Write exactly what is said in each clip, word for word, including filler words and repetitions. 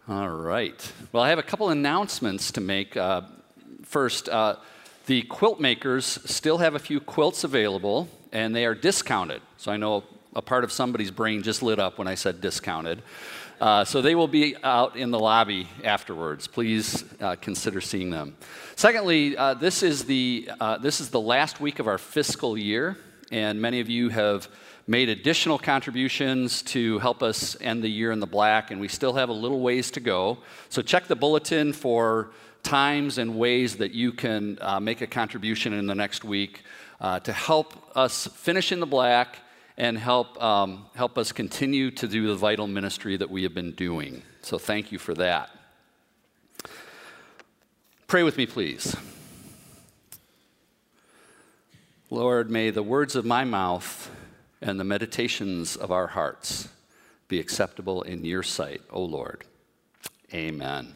All right. Well, I have a couple announcements to make. Uh, first, uh, the quilt makers still have a few quilts available, and they are discounted. So I know a part of somebody's brain just lit up when I said discounted. Uh, so they will be out in the lobby afterwards. Please uh, consider seeing them. Secondly, uh, this is the uh, this is the last week of our fiscal year, and many of you have made additional contributions to help us end the year in the black, and we still have a little ways to go. So check the bulletin for times and ways that you can uh, make a contribution in the next week uh, to help us finish in the black and help um, help us continue to do the vital ministry that we have been doing. So thank you for that. Pray with me, please. Lord, may the words of my mouth and the meditations of our hearts be acceptable in your sight, O Lord. Amen.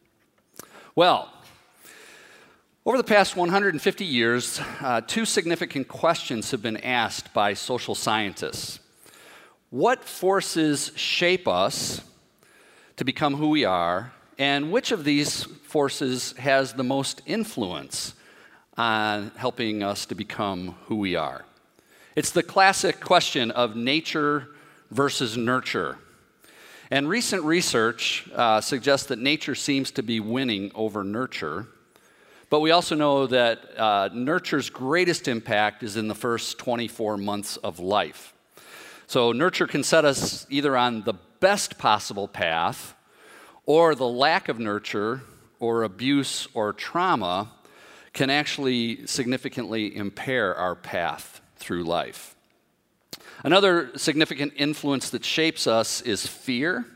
Well, over the past one hundred fifty years, uh, two significant questions have been asked by social scientists. What forces shape us to become who we are, and which of these forces has the most influence on helping us to become who we are? It's the classic question of nature versus nurture. And recent research uh, suggests that nature seems to be winning over nurture. But we also know that uh, nurture's greatest impact is in the first twenty-four months of life. So nurture can set us either on the best possible path, or the lack of nurture, or abuse, or trauma can actually significantly impair our path through life. Another significant influence that shapes us is fear.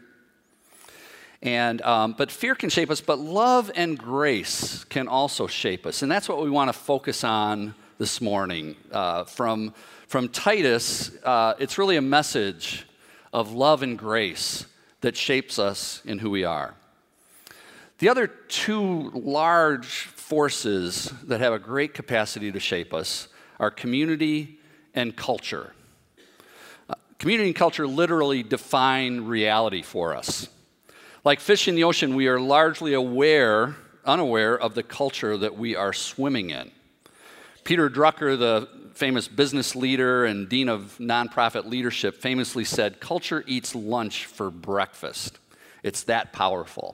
And, um, but fear can shape us, but love and grace can also shape us. And that's what we want to focus on this morning. Uh, from, from Titus, uh, it's really a message of love and grace that shapes us in who we are. The other two large forces that have a great capacity to shape us are community and culture. Uh, community and culture literally define reality for us. Like fish in the ocean, we are largely aware, unaware of the culture that we are swimming in. Peter Drucker, the famous business leader and dean of nonprofit leadership, famously said, "Culture eats lunch for breakfast." It's that powerful.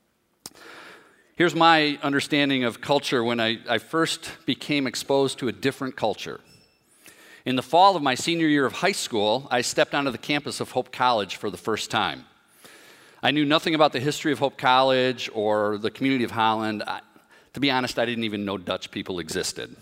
Here's my understanding of culture when I, I first became exposed to a different culture. In the fall of my senior year of high school, I stepped onto the campus of Hope College for the first time. I knew nothing about the history of Hope College or the community of Holland. I, to be honest, I didn't even know Dutch people existed.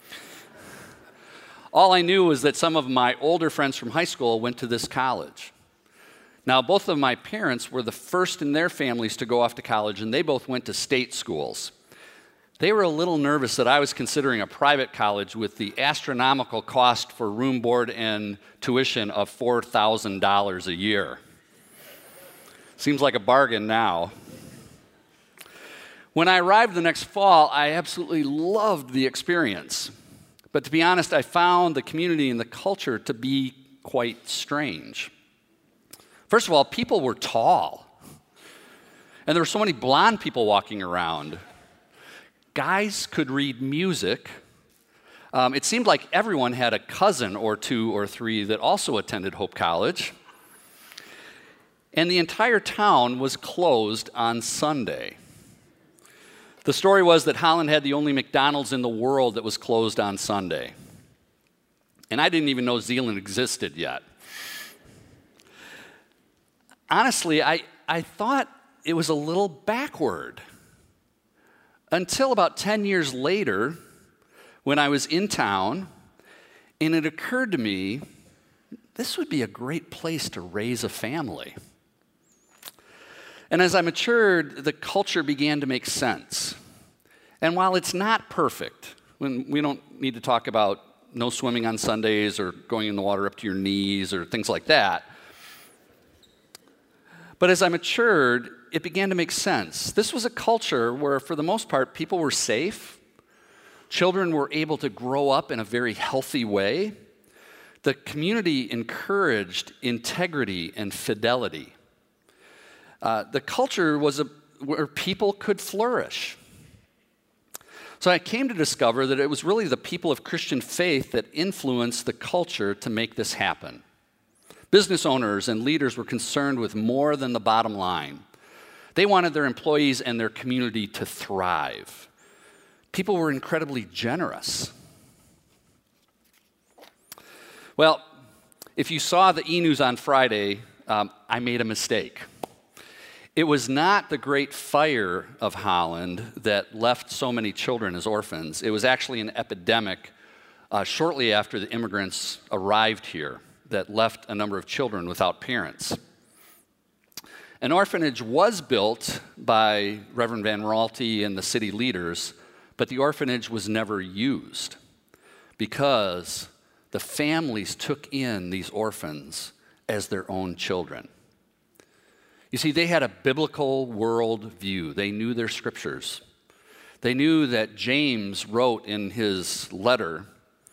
All I knew was that some of my older friends from high school went to this college. Now, both of my parents were the first in their families to go off to college, and they both went to state schools. They were a little nervous that I was considering a private college with the astronomical cost for room, board, and tuition of four thousand dollars a year. Seems like a bargain now. When I arrived the next fall, I absolutely loved the experience. But to be honest, I found the community and the culture to be quite strange. First of all, people were tall. And there were so many blonde people walking around. Guys could read music. Um, it seemed like everyone had a cousin or two or three that also attended Hope College. And the entire town was closed on Sunday. The story was that Holland had the only McDonald's in the world that was closed on Sunday. And I didn't even know Zeeland existed yet. Honestly, I, I thought it was a little backward. Until about ten years later, when I was in town, and it occurred to me, this would be a great place to raise a family. And as I matured, the culture began to make sense. And while it's not perfect, when we don't need to talk about no swimming on Sundays or going in the water up to your knees or things like that, but as I matured, it began to make sense. This was a culture where, for the most part, people were safe. Children were able to grow up in a very healthy way. The community encouraged integrity and fidelity. Uh, the culture was a, where people could flourish. So I came to discover that it was really the people of Christian faith that influenced the culture to make this happen. Business owners and leaders were concerned with more than the bottom line. They wanted their employees and their community to thrive. People were incredibly generous. Well, if you saw the e-news on Friday, um, I made a mistake. It was not the Great Fire of Holland that left so many children as orphans. It was actually an epidemic uh, shortly after the immigrants arrived here that left a number of children without parents. An orphanage was built by Reverend Van Raalte and the city leaders, but the orphanage was never used because the families took in these orphans as their own children. You see, they had a biblical world view. They knew their scriptures. They knew that James wrote in his letter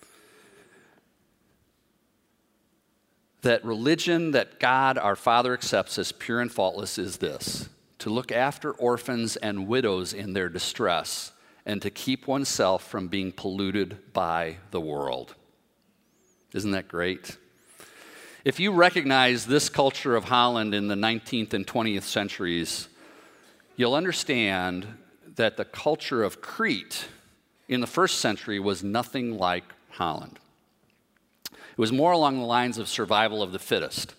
that religion that God our Father accepts as pure and faultless is this: to look after orphans and widows in their distress, and to keep oneself from being polluted by the world. Isn't that great? If you recognize this culture of Holland in the nineteenth and twentieth centuries, you'll understand that the culture of Crete in the first century was nothing like Holland. It was more along the lines of survival of the fittest.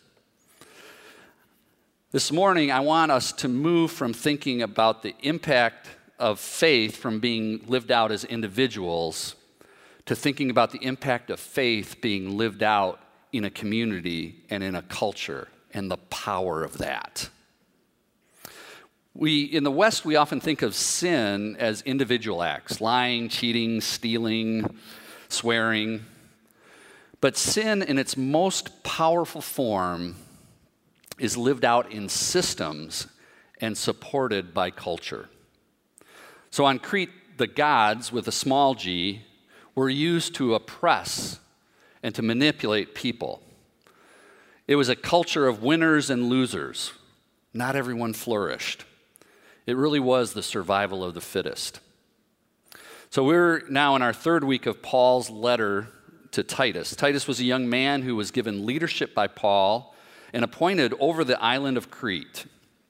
This morning, I want us to move from thinking about the impact of faith from being lived out as individuals to thinking about the impact of faith being lived out in a community and in a culture and the power of that. We, in the West, we often think of sin as individual acts: lying, cheating, stealing, swearing. But sin in its most powerful form is lived out in systems and supported by culture. So on Crete, the gods, with a small g, were used to oppress and to manipulate people. It was a culture of winners and losers. Not everyone flourished. It really was the survival of the fittest. So we're now in our third week of Paul's letter to Titus. Titus was a young man who was given leadership by Paul and appointed over the island of Crete.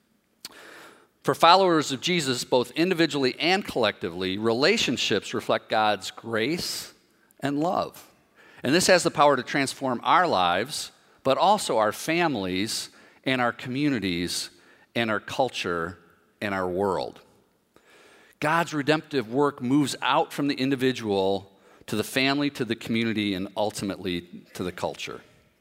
For followers of Jesus, both individually and collectively, relationships reflect God's grace and love. And this has the power to transform our lives, but also our families and our communities and our culture and our world. God's redemptive work moves out from the individual to the family, to the community, and ultimately to the culture.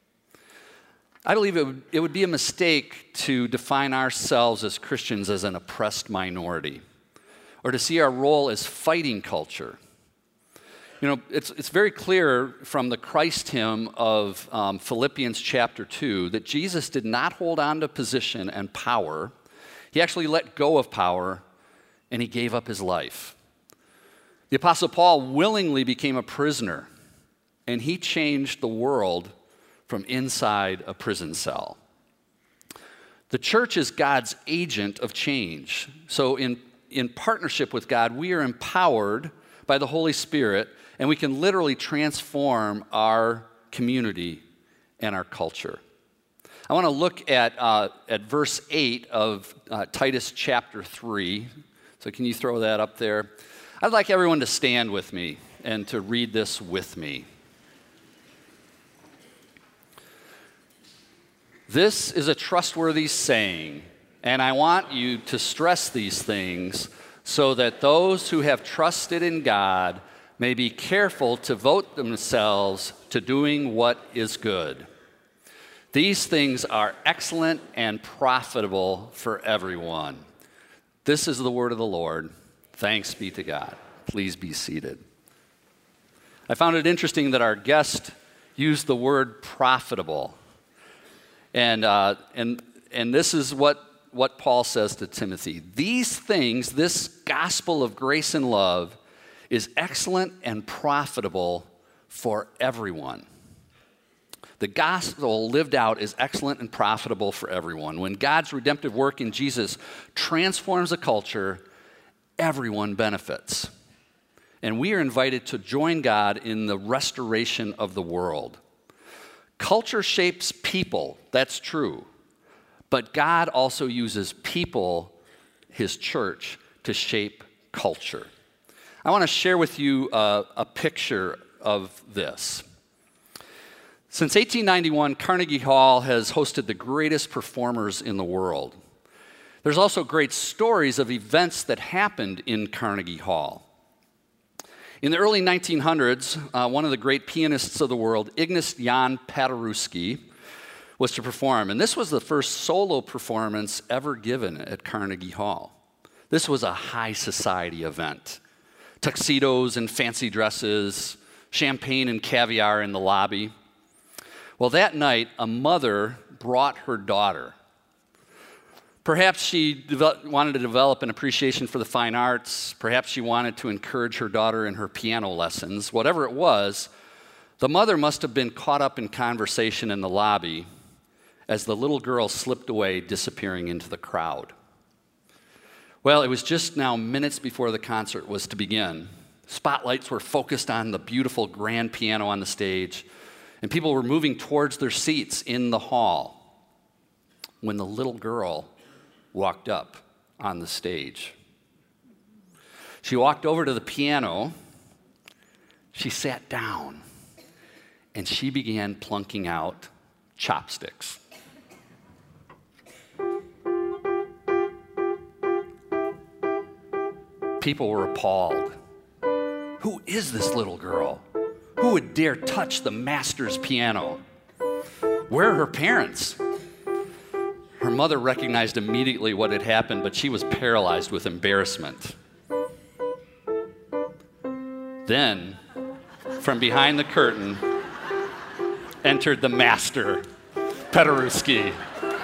I believe it would, it would be a mistake to define ourselves as Christians as an oppressed minority, or to see our role as fighting culture. You know, it's, it's very clear from the Christ hymn of um, Philippians chapter two that Jesus did not hold on to position and power. He actually let go of power, and he gave up his life. The Apostle Paul willingly became a prisoner, and he changed the world from inside a prison cell. The church is God's agent of change. So in, in partnership with God, we are empowered by the Holy Spirit, and we can literally transform our community and our culture. I want to look at, uh, at verse eight of uh, Titus chapter three. So can you throw that up there? I'd like everyone to stand with me and to read this with me. This is a trustworthy saying, and I want you to stress these things so that those who have trusted in God may be careful to devote themselves to doing what is good. These things are excellent and profitable for everyone. This is the word of the Lord. Thanks be to God. Please be seated. I found it interesting that our guest used the word profitable. And, uh, and, and this is what, what Paul says to Timothy. These things, this gospel of grace and love, is excellent and profitable for everyone. the gospel lived out is excellent and profitable for everyone. When God's redemptive work in Jesus transforms a culture, everyone benefits. And we are invited to join God in the restoration of the world. Culture shapes people, that's true. But God also uses people, his church, to shape culture. I want to share with you a, a picture of this. Since eighteen ninety-one, Carnegie Hall has hosted the greatest performers in the world. There's also great stories of events that happened in Carnegie Hall. In the early nineteen hundreds, uh, one of the great pianists of the world, Ignaz Jan Paderewski, was to perform. And this was the first solo performance ever given at Carnegie Hall. This was a high society event. Tuxedos and fancy dresses, champagne and caviar in the lobby. Well, that night, a mother brought her daughter. Perhaps she develop, wanted to develop an appreciation for the fine arts. Perhaps she wanted to encourage her daughter in her piano lessons. Whatever it was, the mother must have been caught up in conversation in the lobby as the little girl slipped away, disappearing into the crowd. Well, it was just now minutes before the concert was to begin. Spotlights were focused on the beautiful grand piano on the stage, and people were moving towards their seats in the hall when the little girl walked up on the stage. She walked over to the piano, she sat down, and she began plunking out chopsticks. People were appalled. Who is this little girl? Who would dare touch the master's piano? Where are her parents? Her mother recognized immediately what had happened, but she was paralyzed with embarrassment. Then, from behind the curtain, entered the master, Paderewski.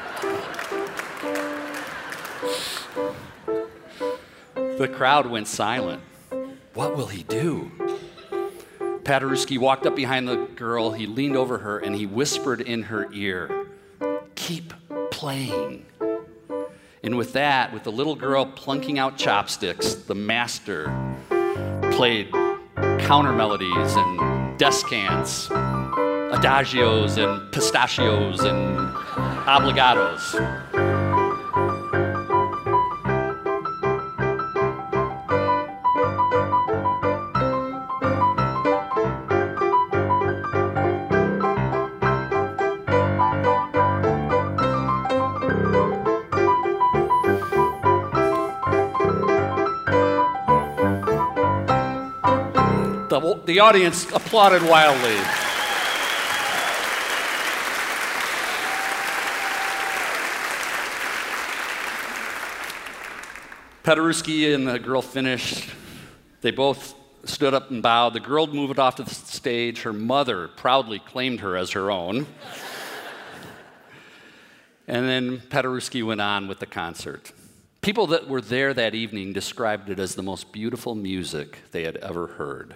The crowd went silent. What will he do? Paderewski walked up behind the girl, he leaned over her, and he whispered in her ear, "Keep playing." And with that, with the little girl plunking out chopsticks, the master played counter melodies and descants, adagios and pistachios and obligatos. The, the audience applauded wildly. Paderewski and the girl finished. They both stood up and bowed. The girl moved off to the stage. Her mother proudly claimed her as her own. And then Paderewski went on with the concert. People that were there that evening described it as the most beautiful music they had ever heard.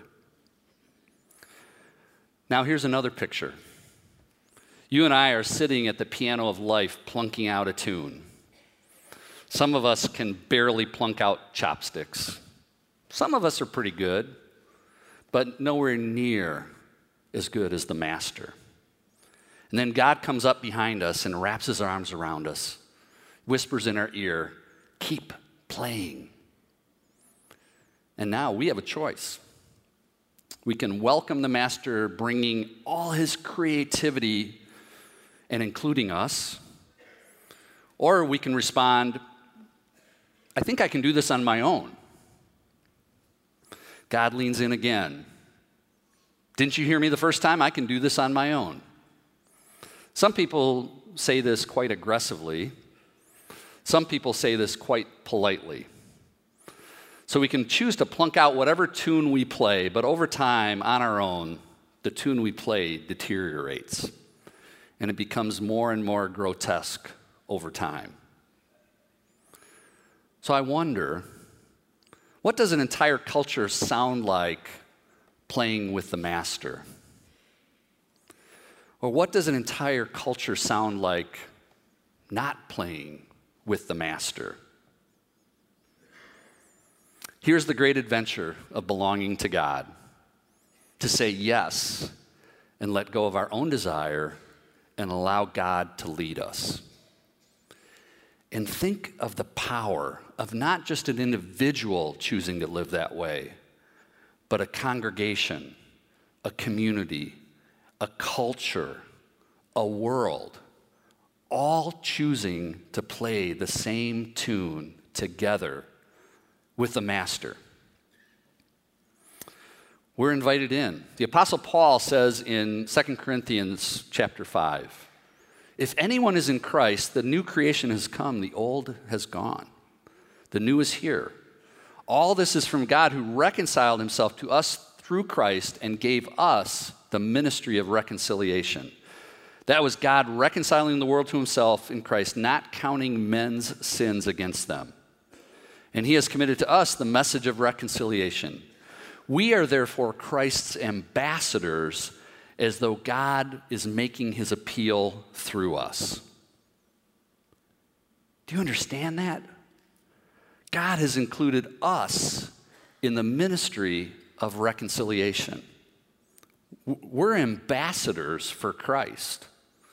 Now here's another picture. You and I are sitting at the piano of life plunking out a tune. Some of us can barely plunk out chopsticks. Some of us are pretty good, but nowhere near as good as the master. And then God comes up behind us and wraps his arms around us, whispers in our ear, "Keep playing." And now we have a choice. We can welcome the master bringing all his creativity and including us, or we can respond, "I think I can do this on my own." God leans in again. "Didn't you hear me the first time? I can do this on my own." Some people say this quite aggressively. Some people say this quite politely. So we can choose to plunk out whatever tune we play, but over time, on our own, the tune we play deteriorates, and it becomes more and more grotesque over time. So I wonder, what does an entire culture sound like playing with the master? Or what does an entire culture sound like not playing with the master? Here's the great adventure of belonging to God: to say yes and let go of our own desire and allow God to lead us. And think of the power of not just an individual choosing to live that way, but a congregation, a community, a culture, a world, all choosing to play the same tune together with the master. We're invited in. The Apostle Paul says in Second Corinthians chapter five, if anyone is in Christ, the new creation has come, the old has gone. The new is here. All this is from God, who reconciled himself to us through Christ and gave us the ministry of reconciliation. That was God reconciling the world to himself in Christ, not counting men's sins against them. And he has committed to us the message of reconciliation. We are therefore Christ's ambassadors, as though God is making his appeal through us. Do you understand that? God has included us in the ministry of reconciliation. We're ambassadors for Christ.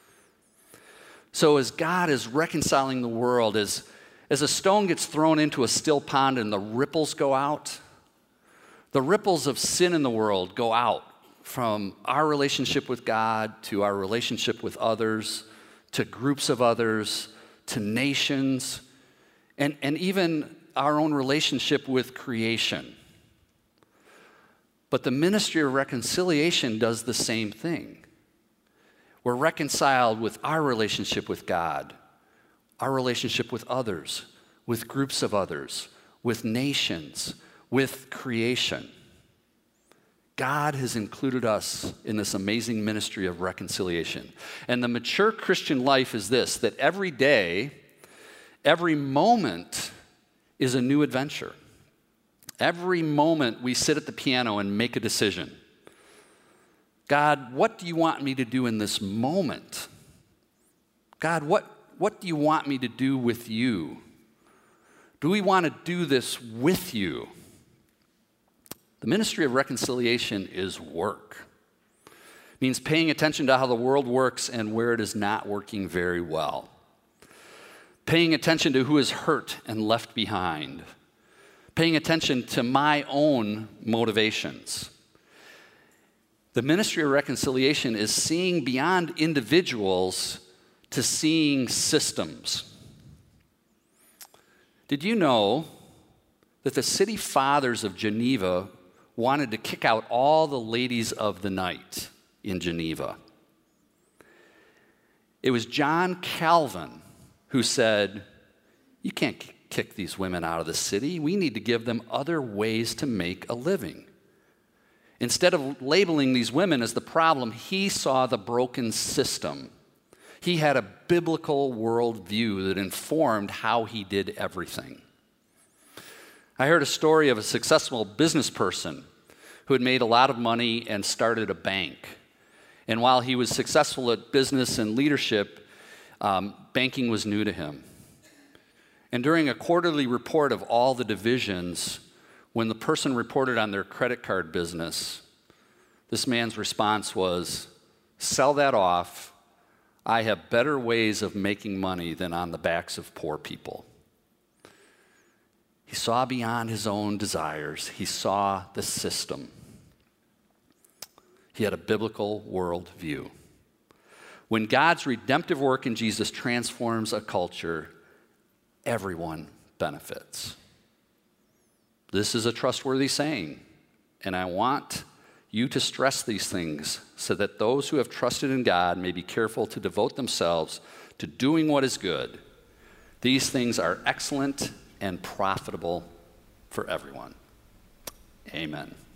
So as God is reconciling the world, as, as a stone gets thrown into a still pond and the ripples go out, the ripples of sin in the world go out from our relationship with God to our relationship with others, to groups of others, to nations, and, and even our own relationship with creation. But the ministry of reconciliation does the same thing. We're reconciled with our relationship with God, our relationship with others, with groups of others, with nations, with creation. God has included us in this amazing ministry of reconciliation. And the mature Christian life is this, that every day, every moment is a new adventure. Every moment we sit at the piano and make a decision. God, what do you want me to do in this moment? God, what, what do you want me to do with you? Do we want to do this with you? The ministry of reconciliation is work. It means paying attention to how the world works and where it is not working very well. Paying attention to who is hurt and left behind. Paying attention to my own motivations. The ministry of reconciliation is seeing beyond individuals to seeing systems. Did you know that the city fathers of Geneva wanted to kick out all the ladies of the night in Geneva? It was John Calvin who said, you can't kick these women out of the city. We need to give them other ways to make a living. Instead of labeling these women as the problem, he saw the broken system. He had a biblical worldview that informed how he did everything. I heard a story of a successful business person who had made a lot of money and started a bank. And while he was successful at business and leadership, um, banking was new to him. And during a quarterly report of all the divisions, when the person reported on their credit card business, this man's response was, sell that off. I have better ways of making money than on the backs of poor people. He saw beyond his own desires. He saw the system. He had a biblical worldview. When God's redemptive work in Jesus transforms a culture, everyone benefits. This is a trustworthy saying, and I want you to stress these things so that those who have trusted in God may be careful to devote themselves to doing what is good. These things are excellent and profitable for everyone. Amen.